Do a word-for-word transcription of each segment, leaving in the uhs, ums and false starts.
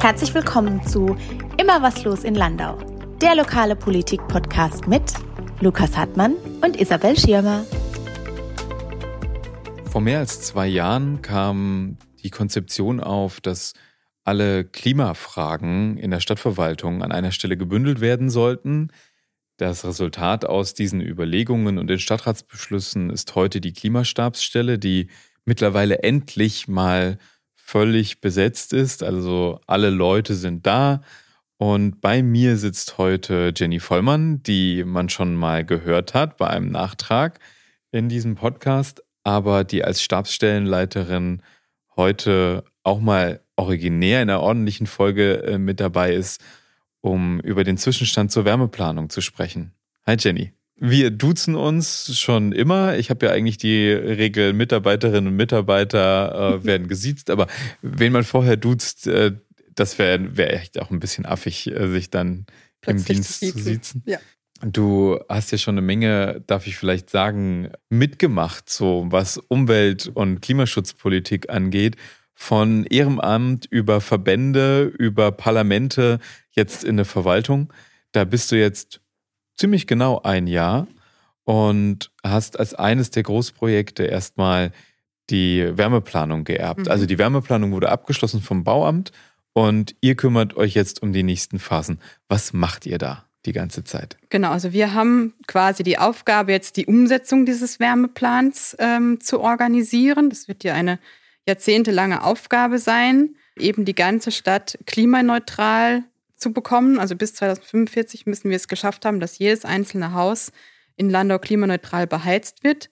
Herzlich willkommen zu Immer was los in Landau, der lokale Politik-Podcast mit Lukas Hartmann und Isabel Schirmer. Vor mehr als zwei Jahren kam die Konzeption auf, dass alle Klimafragen in der Stadtverwaltung an einer Stelle gebündelt werden sollten. Das Resultat aus diesen Überlegungen und den Stadtratsbeschlüssen ist heute die Klimastabsstelle, die mittlerweile endlich mal völlig besetzt ist. Also alle Leute sind da. Und bei mir sitzt heute Jenny Vollmann, die man schon mal gehört hat bei einem Nachtrag in diesem Podcast, aber die als Stabsstellenleiterin heute auch mal originär in einer ordentlichen Folge mit dabei ist, um über den Zwischenstand zur Wärmeplanung zu sprechen. Hi Jenny. Wir duzen uns schon immer. Ich habe ja eigentlich die Regel, Mitarbeiterinnen und Mitarbeiter äh, werden gesiezt, aber wen man vorher duzt, äh, das wäre wär echt auch ein bisschen affig, äh, sich dann Plötzlich im Dienst zu siezen. Ja. Du hast ja schon eine Menge, darf ich vielleicht sagen, mitgemacht, so was Umwelt- und Klimaschutzpolitik angeht. Von Ehrenamt über Verbände, über Parlamente, jetzt in der Verwaltung. Da bist du jetzt ziemlich genau ein Jahr und hast als eines der Großprojekte erstmal die Wärmeplanung geerbt. Mhm. Also die Wärmeplanung wurde abgeschlossen vom Bauamt und ihr kümmert euch jetzt um die nächsten Phasen. Was macht ihr da die ganze Zeit? Genau, also wir haben quasi die Aufgabe, jetzt die Umsetzung dieses Wärmeplans ähm, zu organisieren. Das wird ja eine jahrzehntelange Aufgabe sein, eben die ganze Stadt klimaneutral zu bekommen. Also bis zweitausendfünfundvierzig müssen wir es geschafft haben, dass jedes einzelne Haus in Landau klimaneutral beheizt wird.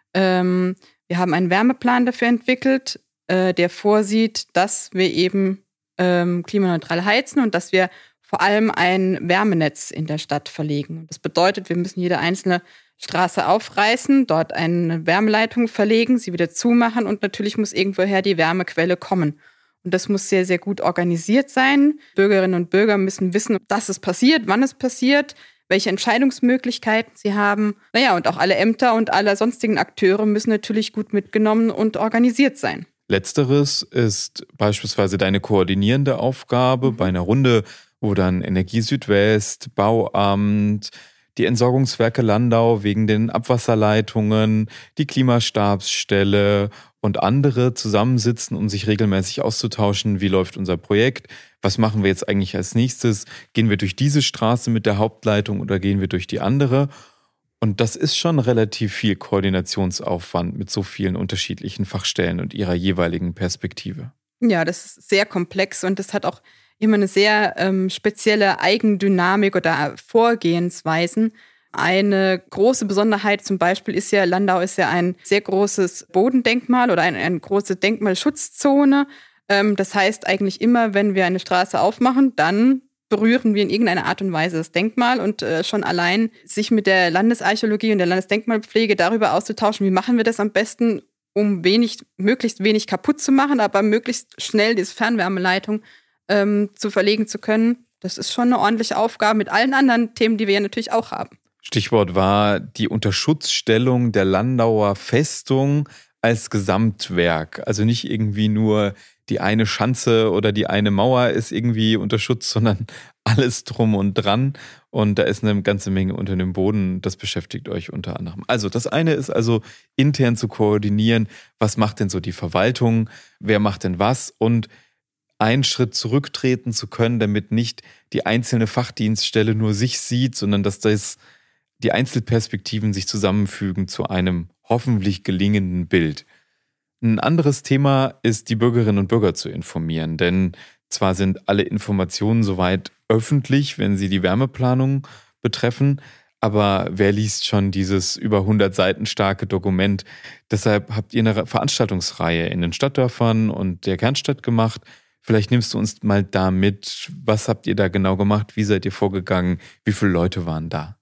Ähm, wir haben einen Wärmeplan dafür entwickelt, äh, der vorsieht, dass wir eben ähm, klimaneutral heizen und dass wir vor allem ein Wärmenetz in der Stadt verlegen. Das bedeutet, wir müssen jede einzelne Straße aufreißen, dort eine Wärmeleitung verlegen, sie wieder zumachen und natürlich muss irgendwoher die Wärmequelle kommen. Und das muss sehr, sehr gut organisiert sein. Bürgerinnen und Bürger müssen wissen, dass es passiert, wann es passiert, welche Entscheidungsmöglichkeiten sie haben. Naja, und auch alle Ämter und alle sonstigen Akteure müssen natürlich gut mitgenommen und organisiert sein. Letzteres ist beispielsweise deine koordinierende Aufgabe mhm. bei einer Runde, wo dann Energie Südwest, Bauamt, die Entsorgungswerke Landau wegen den Abwasserleitungen, die Klimastabsstelle und andere zusammensitzen, um sich regelmäßig auszutauschen. Wie läuft unser Projekt? Was machen wir jetzt eigentlich als nächstes? Gehen wir durch diese Straße mit der Hauptleitung oder gehen wir durch die andere? Und das ist schon relativ viel Koordinationsaufwand mit so vielen unterschiedlichen Fachstellen und ihrer jeweiligen Perspektive. Ja, das ist sehr komplex und das hat auch immer eine sehr ähm, spezielle Eigendynamik oder Vorgehensweisen. Eine große Besonderheit zum Beispiel ist ja, Landau ist ja ein sehr großes Bodendenkmal oder eine, eine große Denkmalschutzzone. Ähm, das heißt eigentlich immer, wenn wir eine Straße aufmachen, dann berühren wir in irgendeiner Art und Weise das Denkmal und äh, schon allein sich mit der Landesarchäologie und der Landesdenkmalpflege darüber auszutauschen, wie machen wir das am besten, um wenig, möglichst wenig kaputt zu machen, aber möglichst schnell diese Fernwärmeleitung ähm, zu verlegen zu können. Das ist schon eine ordentliche Aufgabe mit allen anderen Themen, die wir ja natürlich auch haben. Stichwort war die Unterschutzstellung der Landauer Festung als Gesamtwerk. Also nicht irgendwie nur die eine Schanze oder die eine Mauer ist irgendwie unter Schutz, sondern alles drum und dran. Und da ist eine ganze Menge unter dem Boden. Das beschäftigt euch unter anderem. Also das eine ist also intern zu koordinieren. Was macht denn so die Verwaltung? Wer macht denn was? Und einen Schritt zurücktreten zu können, damit nicht die einzelne Fachdienststelle nur sich sieht, sondern dass das die Einzelperspektiven sich zusammenfügen zu einem hoffentlich gelingenden Bild. Ein anderes Thema ist, die Bürgerinnen und Bürger zu informieren, denn zwar sind alle Informationen soweit öffentlich, wenn sie die Wärmeplanung betreffen, aber wer liest schon dieses über hundert Seiten starke Dokument? Deshalb habt ihr eine Veranstaltungsreihe in den Stadtdörfern und der Kernstadt gemacht. Vielleicht nimmst du uns mal da mit. Was habt ihr da genau gemacht? Wie seid ihr vorgegangen? Wie viele Leute waren da?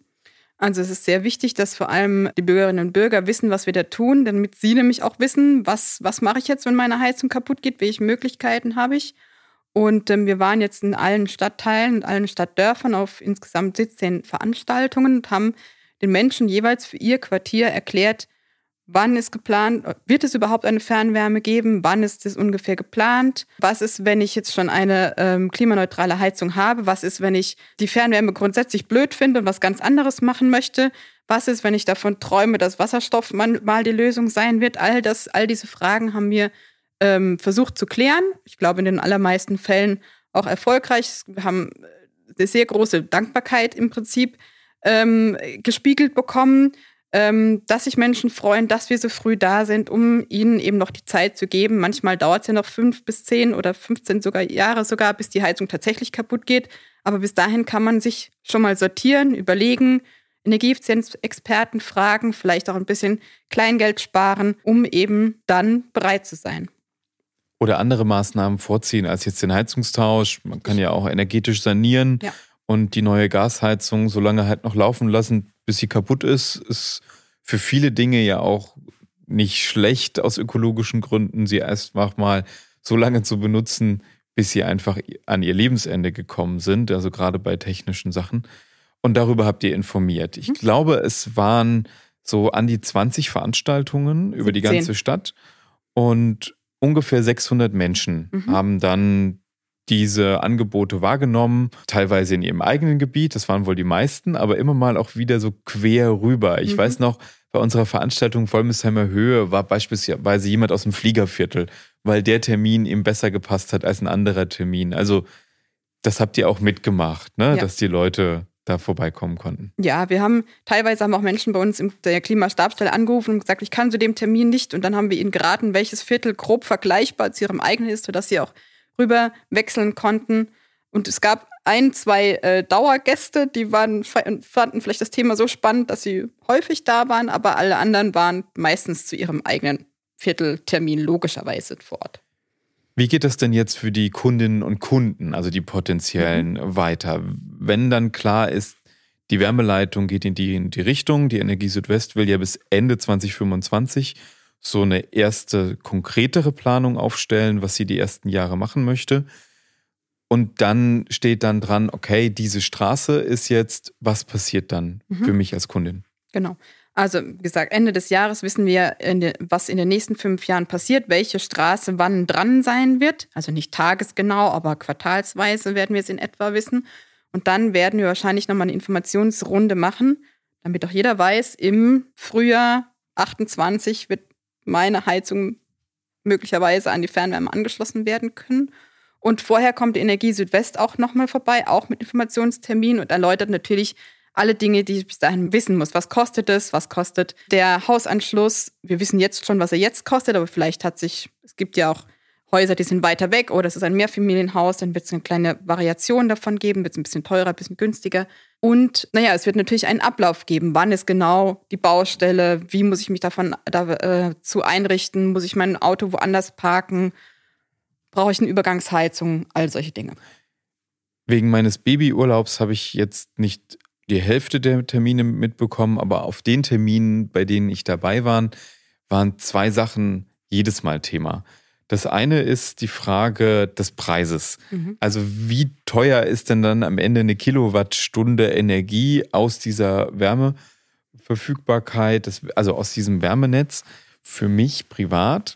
Also es ist sehr wichtig, dass vor allem die Bürgerinnen und Bürger wissen, was wir da tun, damit sie nämlich auch wissen, was, was mache ich jetzt, wenn meine Heizung kaputt geht, welche Möglichkeiten habe ich. Und ähm, wir waren jetzt in allen Stadtteilen und allen Stadtdörfern auf insgesamt siebzehn Veranstaltungen und haben den Menschen jeweils für ihr Quartier erklärt, Wann ist geplant, wird es überhaupt eine Fernwärme geben? Wann ist es ungefähr geplant? Was ist, wenn ich jetzt schon eine ähm, klimaneutrale Heizung habe? Was ist, wenn ich die Fernwärme grundsätzlich blöd finde und was ganz anderes machen möchte? Was ist, wenn ich davon träume, dass Wasserstoff mal die Lösung sein wird? All das, all diese Fragen haben wir ähm, versucht zu klären. Ich glaube, in den allermeisten Fällen auch erfolgreich. Wir haben eine sehr große Dankbarkeit im Prinzip ähm, gespiegelt bekommen, Ähm, dass sich Menschen freuen, dass wir so früh da sind, um ihnen eben noch die Zeit zu geben. Manchmal dauert es ja noch fünf bis zehn oder fünfzehn sogar Jahre sogar, bis die Heizung tatsächlich kaputt geht. Aber bis dahin kann man sich schon mal sortieren, überlegen, Energieeffizienzexperten fragen, vielleicht auch ein bisschen Kleingeld sparen, um eben dann bereit zu sein. Oder andere Maßnahmen vorziehen als jetzt den Heizungstausch. Man kann ja auch energetisch sanieren. Ja. Und die neue Gasheizung so lange halt noch laufen lassen, bis sie kaputt ist, ist für viele Dinge ja auch nicht schlecht aus ökologischen Gründen, sie einfach mal so lange zu benutzen, bis sie einfach an ihr Lebensende gekommen sind, also gerade bei technischen Sachen. Und darüber habt ihr informiert. Ich mhm. glaube, es waren so an die zwanzig Veranstaltungen über die ganze Stadt und ungefähr sechshundert Menschen mhm. haben dann diese Angebote wahrgenommen, teilweise in ihrem eigenen Gebiet, das waren wohl die meisten, aber immer mal auch wieder so quer rüber. Ich mhm. weiß noch, bei unserer Veranstaltung Vollmesheimer Höhe war beispielsweise jemand aus dem Fliegerviertel, weil der Termin ihm besser gepasst hat als ein anderer Termin. Also das habt ihr auch mitgemacht, ne? Ja. Dass die Leute da vorbeikommen konnten. Ja, wir haben, teilweise haben auch Menschen bei uns in der Klimastabsstelle angerufen und gesagt, ich kann zu dem Termin nicht. Und dann haben wir ihnen geraten, welches Viertel grob vergleichbar zu ihrem eigenen ist, sodass sie auch rüber wechseln konnten. Und es gab ein, zwei äh, Dauergäste, die waren, fanden vielleicht das Thema so spannend, dass sie häufig da waren, aber alle anderen waren meistens zu ihrem eigenen Vierteltermin logischerweise vor Ort. Wie geht das denn jetzt für die Kundinnen und Kunden, also die potenziellen, mhm. weiter? Wenn dann klar ist, die Wärmeleitung geht in die, in die Richtung, die Energie Südwest will ja bis Ende zwanzig fünfundzwanzig so eine erste konkretere Planung aufstellen, was sie die ersten Jahre machen möchte. Und dann steht dann dran, okay, diese Straße ist jetzt, was passiert dann mhm. für mich als Kundin? Genau. Also wie gesagt, Ende des Jahres wissen wir, in de, was in den nächsten fünf Jahren passiert, welche Straße wann dran sein wird. Also nicht tagesgenau, aber quartalsweise werden wir es in etwa wissen. Und dann werden wir wahrscheinlich nochmal eine Informationsrunde machen, damit auch jeder weiß, im Frühjahr achtundzwanzig wird meine Heizung möglicherweise an die Fernwärme angeschlossen werden können. Und vorher kommt die Energie Südwest auch nochmal vorbei, auch mit Informationstermin und erläutert natürlich alle Dinge, die ich bis dahin wissen muss. Was kostet es? Was kostet der Hausanschluss? Wir wissen jetzt schon, was er jetzt kostet, aber vielleicht hat sich, es gibt ja auch Häuser, die sind weiter weg oder es ist ein Mehrfamilienhaus, dann wird es eine kleine Variation davon geben, wird es ein bisschen teurer, ein bisschen günstiger. Und naja, es wird natürlich einen Ablauf geben. Wann ist genau die Baustelle? Wie muss ich mich davon dazu äh, einrichten? Muss ich mein Auto woanders parken? Brauche ich eine Übergangsheizung? All solche Dinge. Wegen meines Babyurlaubs habe ich jetzt nicht die Hälfte der Termine mitbekommen, aber auf den Terminen, bei denen ich dabei war, waren zwei Sachen jedes Mal Thema. Das eine ist die Frage des Preises. Mhm. Also wie teuer ist denn dann am Ende eine Kilowattstunde Energie aus dieser Wärmeverfügbarkeit, das, also aus diesem Wärmenetz für mich privat?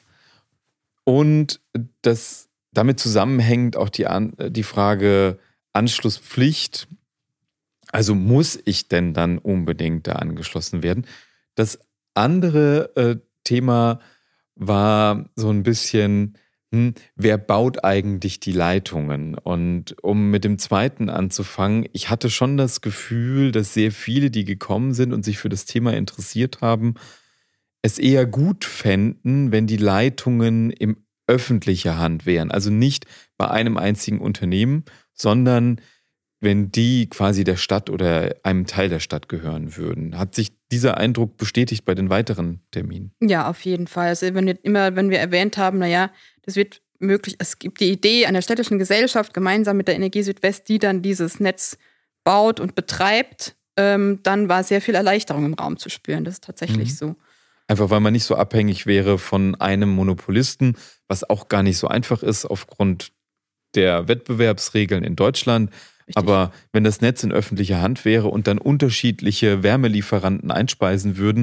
Und das damit zusammenhängt auch die, die Frage Anschlusspflicht. Also muss ich denn dann unbedingt da angeschlossen werden? Das andere äh, Thema war so ein bisschen, hm, wer baut eigentlich die Leitungen? Und um mit dem zweiten anzufangen, ich hatte schon das Gefühl, dass sehr viele, die gekommen sind und sich für das Thema interessiert haben, es eher gut fänden, wenn die Leitungen in öffentlicher Hand wären. Also nicht bei einem einzigen Unternehmen, sondern wenn die quasi der Stadt oder einem Teil der Stadt gehören würden. Hat sich dieser Eindruck bestätigt bei den weiteren Terminen? Ja, auf jeden Fall. Also wenn wir, immer, wenn wir erwähnt haben, naja, das wird möglich, es gibt die Idee einer städtischen Gesellschaft gemeinsam mit der Energie Südwest, die dann dieses Netz baut und betreibt, ähm, dann war sehr viel Erleichterung im Raum zu spüren. Das ist tatsächlich mhm. so. Einfach weil man nicht so abhängig wäre von einem Monopolisten, was auch gar nicht so einfach ist aufgrund der Wettbewerbsregeln in Deutschland. Richtig. Aber wenn das Netz in öffentlicher Hand wäre und dann unterschiedliche Wärmelieferanten einspeisen würden,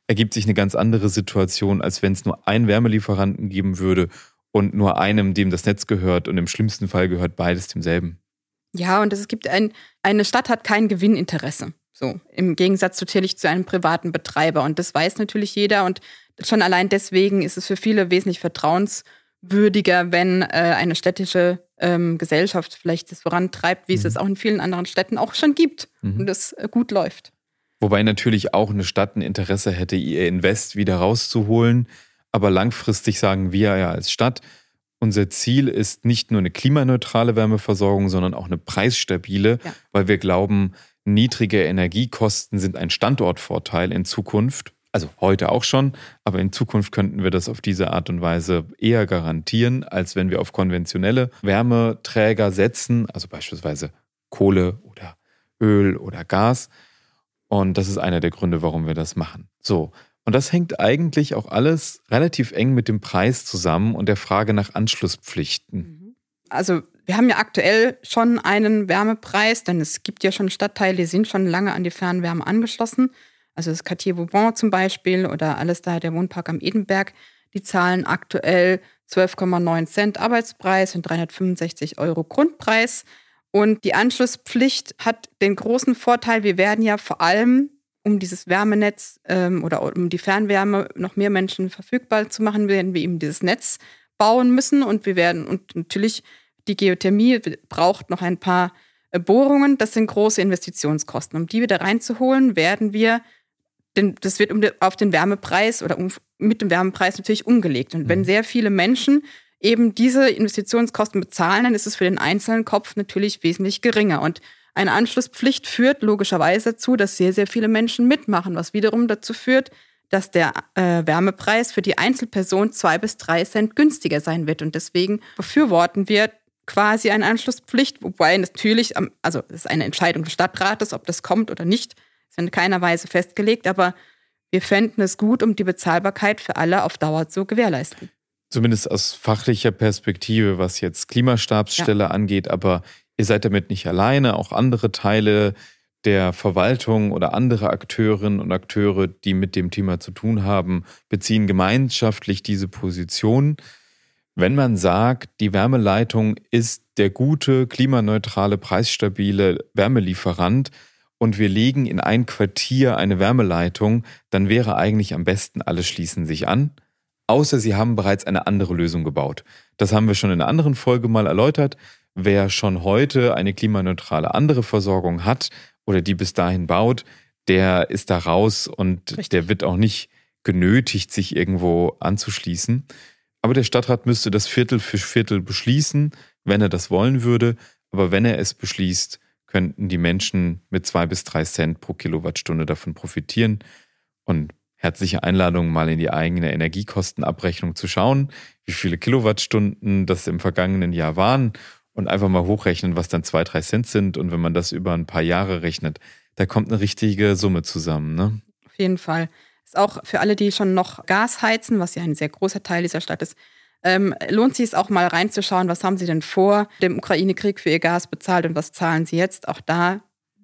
ergibt sich eine ganz andere Situation, als wenn es nur einen Wärmelieferanten geben würde und nur einem, dem das Netz gehört, und im schlimmsten Fall gehört beides demselben. Ja, und es gibt ein, eine Stadt hat kein Gewinninteresse. So, im Gegensatz natürlich zu einem privaten Betreiber. Und das weiß natürlich jeder. Und schon allein deswegen ist es für viele wesentlich vertrauenswürdiger, wenn äh, eine städtische ähm, Gesellschaft vielleicht das vorantreibt, wie mhm. es es auch in vielen anderen Städten auch schon gibt mhm. und das äh, gut läuft. Wobei natürlich auch eine Stadt ein Interesse hätte, ihr Invest wieder rauszuholen. Aber langfristig sagen wir ja als Stadt, unser Ziel ist nicht nur eine klimaneutrale Wärmeversorgung, sondern auch eine preisstabile, ja. weil wir glauben, niedrige Energiekosten sind ein Standortvorteil in Zukunft. Also heute auch schon, aber in Zukunft könnten wir das auf diese Art und Weise eher garantieren, als wenn wir auf konventionelle Wärmeträger setzen, also beispielsweise Kohle oder Öl oder Gas. Und das ist einer der Gründe, warum wir das machen. So. Und das hängt eigentlich auch alles relativ eng mit dem Preis zusammen und der Frage nach Anschlusspflichten. Also wir haben ja aktuell schon einen Wärmepreis, denn es gibt ja schon Stadtteile, die sind schon lange an die Fernwärme angeschlossen. Also das Quartier Vauban zum Beispiel oder alles da, der Wohnpark am Edenberg, die zahlen aktuell zwölf Komma neun Cent Arbeitspreis und dreihundertfünfundsechzig Euro Grundpreis. Und die Anschlusspflicht hat den großen Vorteil, wir werden ja vor allem, um dieses Wärmenetz ähm, oder um die Fernwärme noch mehr Menschen verfügbar zu machen, werden wir eben dieses Netz bauen müssen. Und wir werden, und natürlich die Geothermie braucht noch ein paar äh, Bohrungen. Das sind große Investitionskosten. Um die wieder reinzuholen, werden wir, den, das wird um de, auf den Wärmepreis oder um, mit dem Wärmepreis natürlich umgelegt. Und wenn sehr viele Menschen eben diese Investitionskosten bezahlen, dann ist es für den einzelnen Kopf natürlich wesentlich geringer. Und eine Anschlusspflicht führt logischerweise dazu, dass sehr, sehr viele Menschen mitmachen, was wiederum dazu führt, dass der äh, Wärmepreis für die Einzelperson zwei bis drei Cent günstiger sein wird. Und deswegen befürworten wir quasi eine Anschlusspflicht, wobei natürlich, also das ist eine Entscheidung des Stadtrates, ob das kommt oder nicht, ist in keiner Weise festgelegt, aber wir fänden es gut, um die Bezahlbarkeit für alle auf Dauer zu gewährleisten. Zumindest aus fachlicher Perspektive, was jetzt Klimastabsstelle ja. angeht, aber ihr seid damit nicht alleine, auch andere Teile der Verwaltung oder andere Akteurinnen und Akteure, die mit dem Thema zu tun haben, beziehen gemeinschaftlich diese Position. Wenn man sagt, die Wärmeleitung ist der gute, klimaneutrale, preisstabile Wärmelieferant und wir legen in ein Quartier eine Wärmeleitung, dann wäre eigentlich am besten, alle schließen sich an, außer sie haben bereits eine andere Lösung gebaut. Das haben wir schon in einer anderen Folge mal erläutert. Wer schon heute eine klimaneutrale andere Versorgung hat oder die bis dahin baut, der ist da raus und Richtig. Der wird auch nicht genötigt, sich irgendwo anzuschließen. Aber der Stadtrat müsste das Viertel für Viertel beschließen, wenn er das wollen würde. Aber wenn er es beschließt, könnten die Menschen mit zwei bis drei Cent pro Kilowattstunde davon profitieren. Und herzliche Einladung, mal in die eigene Energiekostenabrechnung zu schauen, wie viele Kilowattstunden das im vergangenen Jahr waren und einfach mal hochrechnen, was dann zwei, drei Cent sind. Und wenn man das über ein paar Jahre rechnet, da kommt eine richtige Summe zusammen, ne? Auf jeden Fall. Ist auch für alle, die schon noch Gas heizen, was ja ein sehr großer Teil dieser Stadt ist, ähm, lohnt sich es auch mal reinzuschauen, was haben sie denn vor dem Ukraine-Krieg für ihr Gas bezahlt und was zahlen sie jetzt. Auch da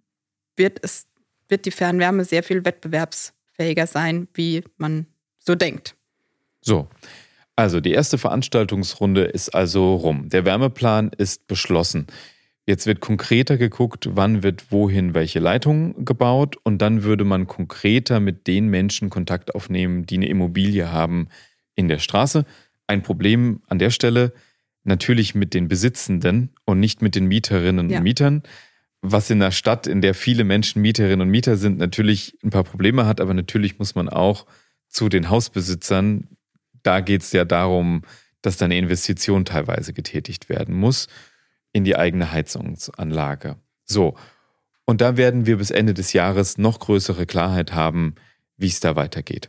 wird es wird die Fernwärme sehr viel wettbewerbsfähiger sein, wie man so denkt. So, also die erste Veranstaltungsrunde ist also rum. Der Wärmeplan ist beschlossen. Jetzt wird konkreter geguckt, wann wird wohin welche Leitung gebaut und dann würde man konkreter mit den Menschen Kontakt aufnehmen, die eine Immobilie haben in der Straße. Ein Problem an der Stelle natürlich mit den Besitzenden und nicht mit den Mieterinnen ja. und Mietern, was in einer Stadt, in der viele Menschen Mieterinnen und Mieter sind, natürlich ein paar Probleme hat, aber natürlich muss man auch zu den Hausbesitzern, da geht es ja darum, dass da eine Investition teilweise getätigt werden muss in die eigene Heizungsanlage. So, und da werden wir bis Ende des Jahres noch größere Klarheit haben, wie es da weitergeht.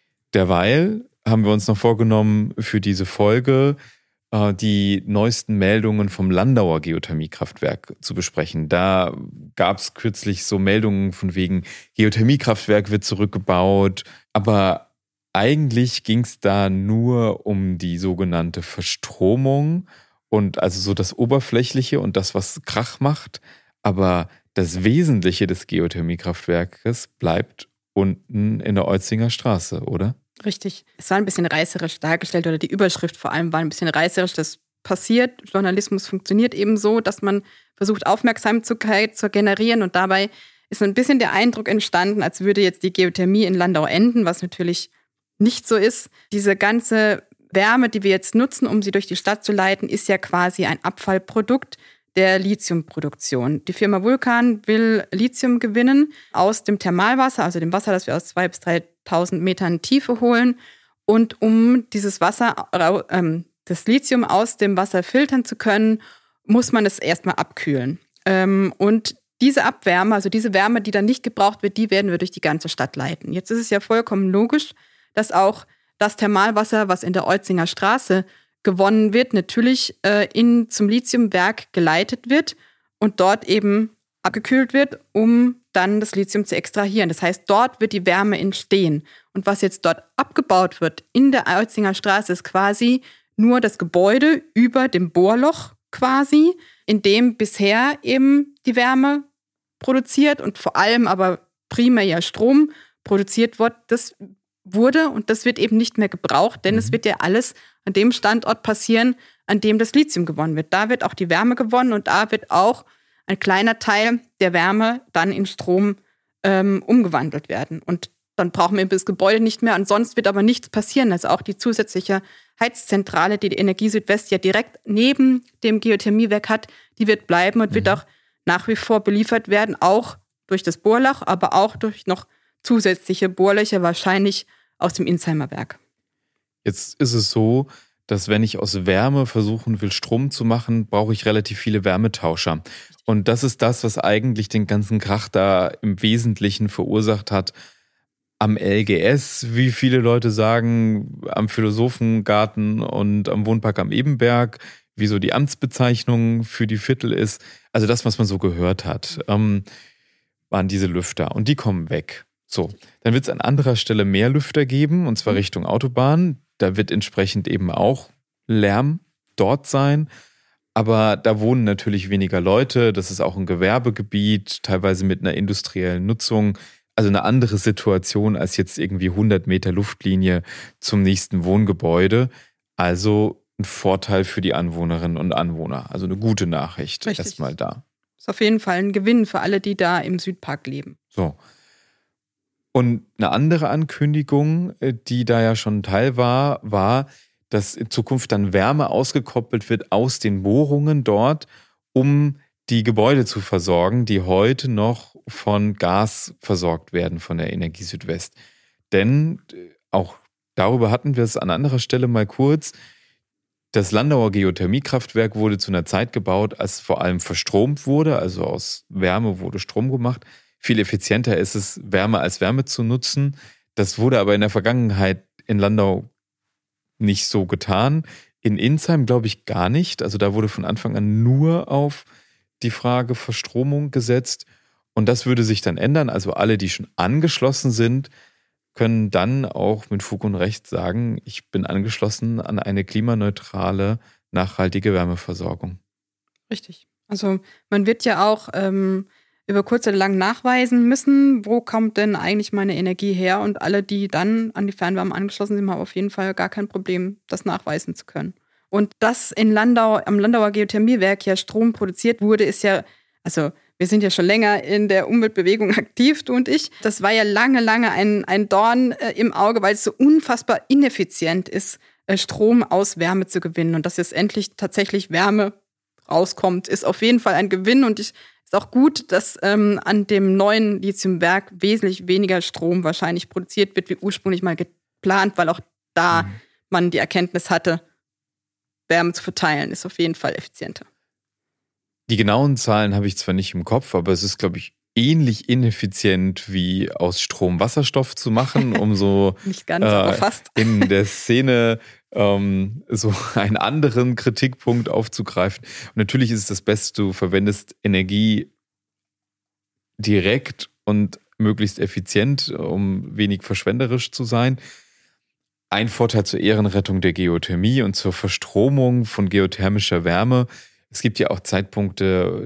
Derweil haben wir uns noch vorgenommen, für diese Folge äh, die neuesten Meldungen vom Landauer Geothermiekraftwerk zu besprechen. Da gab es kürzlich so Meldungen von wegen, Geothermiekraftwerk wird zurückgebaut, aber eigentlich ging es da nur um die sogenannte Verstromung und also so das Oberflächliche und das, was Krach macht. Aber das Wesentliche des Geothermiekraftwerkes bleibt unten in der Eutzinger Straße, oder? Richtig. Es war ein bisschen reißerisch dargestellt oder die Überschrift vor allem war ein bisschen reißerisch. Das passiert. Journalismus funktioniert eben so, dass man versucht, Aufmerksamkeit zu generieren und dabei ist ein bisschen der Eindruck entstanden, als würde jetzt die Geothermie in Landau enden, was natürlich nicht so ist. Diese ganze Wärme, die wir jetzt nutzen, um sie durch die Stadt zu leiten, ist ja quasi ein Abfallprodukt der Lithiumproduktion. Die Firma Vulcan will Lithium gewinnen aus dem Thermalwasser, also dem Wasser, das wir aus zweitausend bis dreitausend Metern Tiefe holen. Und um dieses Wasser, ähm, das Lithium aus dem Wasser filtern zu können, muss man es erstmal abkühlen. Ähm, und diese Abwärme, also diese Wärme, die dann nicht gebraucht wird, die werden wir durch die ganze Stadt leiten. Jetzt ist es ja vollkommen logisch, dass auch das Thermalwasser, was in der Eutzinger Straße gewonnen wird, natürlich äh, in zum Lithiumwerk geleitet wird und dort eben abgekühlt wird, um dann das Lithium zu extrahieren. Das heißt, dort wird die Wärme entstehen. Und was jetzt dort abgebaut wird in der Eutzinger Straße, ist quasi nur das Gebäude über dem Bohrloch quasi, in dem bisher eben die Wärme produziert und vor allem aber primär ja Strom produziert wird. Das wurde und das wird eben nicht mehr gebraucht, denn mhm. es wird ja alles an dem Standort passieren, an dem das Lithium gewonnen wird. Da wird auch die Wärme gewonnen und da wird auch ein kleiner Teil der Wärme dann in Strom ähm, umgewandelt werden. Und dann brauchen wir eben das Gebäude nicht mehr und sonst wird aber nichts passieren. Also auch die zusätzliche Heizzentrale, die die Energie Südwest ja direkt neben dem Geothermiewerk hat, die wird bleiben und mhm. wird auch nach wie vor beliefert werden, auch durch das Bohrloch, aber auch durch noch zusätzliche Bohrlöcher, wahrscheinlich aus dem Insheimer Werk. Jetzt ist es so, dass wenn ich aus Wärme versuchen will, Strom zu machen, brauche ich relativ viele Wärmetauscher. Und das ist das, was eigentlich den ganzen Krach da im Wesentlichen verursacht hat. Am L G S, wie viele Leute sagen, am Philosophengarten und am Wohnpark am Ebenberg, wie so die Amtsbezeichnung für die Viertel ist. Also das, was man so gehört hat, ähm, waren diese Lüfter und die kommen weg. So, dann wird es an anderer Stelle mehr Lüfter geben, und zwar Richtung Autobahn. Da wird entsprechend eben auch Lärm dort sein. Aber da wohnen natürlich weniger Leute. Das ist auch ein Gewerbegebiet, teilweise mit einer industriellen Nutzung. Also eine andere Situation als jetzt irgendwie hundert Meter Luftlinie zum nächsten Wohngebäude. Also ein Vorteil für die Anwohnerinnen und Anwohner. Also eine gute Nachricht erstmal da. Ist auf jeden Fall ein Gewinn für alle, die da im Südpark leben. So. Und eine andere Ankündigung, die da ja schon Teil war, war, dass in Zukunft dann Wärme ausgekoppelt wird aus den Bohrungen dort, um die Gebäude zu versorgen, die heute noch von Gas versorgt werden von der Energie Südwest. Denn auch darüber hatten wir es an anderer Stelle mal kurz. Das Landauer Geothermiekraftwerk wurde zu einer Zeit gebaut, als vor allem verstromt wurde, also aus Wärme wurde Strom gemacht. Viel effizienter ist es, Wärme als Wärme zu nutzen. Das wurde aber in der Vergangenheit in Landau nicht so getan. In Insheim glaube ich gar nicht. Also da wurde von Anfang an nur auf die Frage Verstromung gesetzt. Und das würde sich dann ändern. Also alle, die schon angeschlossen sind, können dann auch mit Fug und Recht sagen, ich bin angeschlossen an eine klimaneutrale, nachhaltige Wärmeversorgung. Richtig. Also man wird ja auch ähm, über kurz oder lang nachweisen müssen, wo kommt denn eigentlich meine Energie her, und alle, die dann an die Fernwärme angeschlossen sind, haben auf jeden Fall gar kein Problem, das nachweisen zu können. Und dass in Landau, am Landauer Geothermiewerk ja Strom produziert wurde, ist ja, also wir sind ja schon länger in der Umweltbewegung aktiv, du und ich. Das war ja lange, lange ein, ein Dorn äh, im Auge, weil es so unfassbar ineffizient ist, äh, Strom aus Wärme zu gewinnen. Und dass jetzt endlich tatsächlich Wärme rauskommt, ist auf jeden Fall ein Gewinn. Und ich ist auch gut, dass ähm, an dem neuen Lithiumwerk wesentlich weniger Strom wahrscheinlich produziert wird, wie ursprünglich mal geplant, weil auch da mhm. man die Erkenntnis hatte, Wärme zu verteilen, ist auf jeden Fall effizienter. Die genauen Zahlen habe ich zwar nicht im Kopf, aber es ist, glaube ich, ähnlich ineffizient wie aus Strom Wasserstoff zu machen, um so nicht ganz, äh, aber fast. in der Szene ähm, so einen anderen Kritikpunkt aufzugreifen. Und natürlich ist es das Beste, du verwendest Energie direkt und möglichst effizient, um wenig verschwenderisch zu sein. Ein Vorteil zur Ehrenrettung der Geothermie und zur Verstromung von geothermischer Wärme: Es gibt ja auch Zeitpunkte,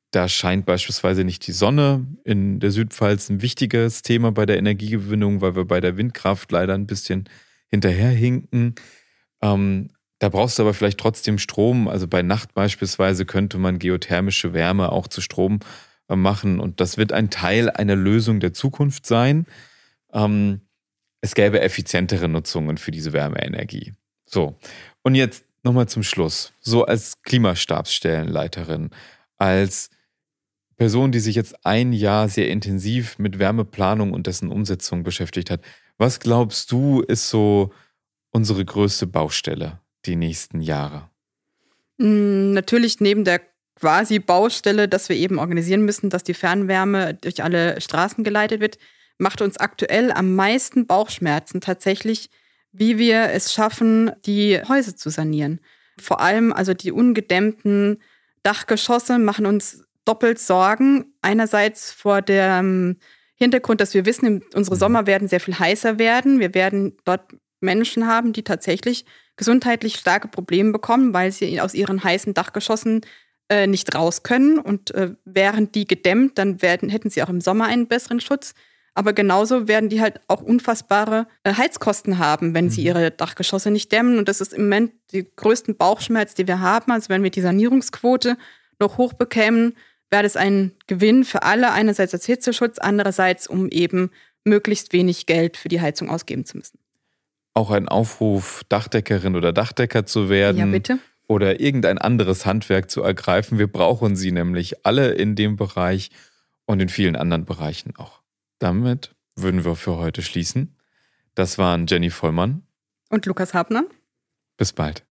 Da scheint beispielsweise nicht die Sonne. In der Südpfalz ein wichtiges Thema bei der Energiegewinnung, weil wir bei der Windkraft leider ein bisschen hinterherhinken. Ähm, da brauchst du aber vielleicht trotzdem Strom. Also bei Nacht beispielsweise könnte man geothermische Wärme auch zu Strom äh, machen. Und das wird ein Teil einer Lösung der Zukunft sein. Ähm, es gäbe effizientere Nutzungen für diese Wärmeenergie. So, und jetzt nochmal zum Schluss. So als Klimastabsstellenleiterin, als Person, die sich jetzt ein Jahr sehr intensiv mit Wärmeplanung und dessen Umsetzung beschäftigt hat. Was glaubst du, ist so unsere größte Baustelle die nächsten Jahre? Natürlich neben der quasi Baustelle, dass wir eben organisieren müssen, dass die Fernwärme durch alle Straßen geleitet wird, macht uns aktuell am meisten Bauchschmerzen tatsächlich, wie wir es schaffen, die Häuser zu sanieren. Vor allem also die ungedämmten Dachgeschosse machen uns doppelt Sorgen. Einerseits vor dem Hintergrund, dass wir wissen, unsere Sommer werden sehr viel heißer werden. Wir werden dort Menschen haben, die tatsächlich gesundheitlich starke Probleme bekommen, weil sie aus ihren heißen Dachgeschossen äh, nicht raus können. Und äh, wären die gedämmt, dann werden, hätten sie auch im Sommer einen besseren Schutz. Aber genauso werden die halt auch unfassbare äh, Heizkosten haben, wenn mhm. sie ihre Dachgeschosse nicht dämmen. Und das ist im Moment die größten Bauchschmerz, die wir haben. Also wenn wir die Sanierungsquote noch hoch bekämen, wäre das ein Gewinn für alle, einerseits als Hitzeschutz, andererseits um eben möglichst wenig Geld für die Heizung ausgeben zu müssen. Auch ein Aufruf, Dachdeckerin oder Dachdecker zu werden. Ja, bitte. Oder irgendein anderes Handwerk zu ergreifen. Wir brauchen sie nämlich alle in dem Bereich und in vielen anderen Bereichen auch. Damit würden wir für heute schließen. Das waren Jenny Vollmann und Lukas Hartmann. Bis bald.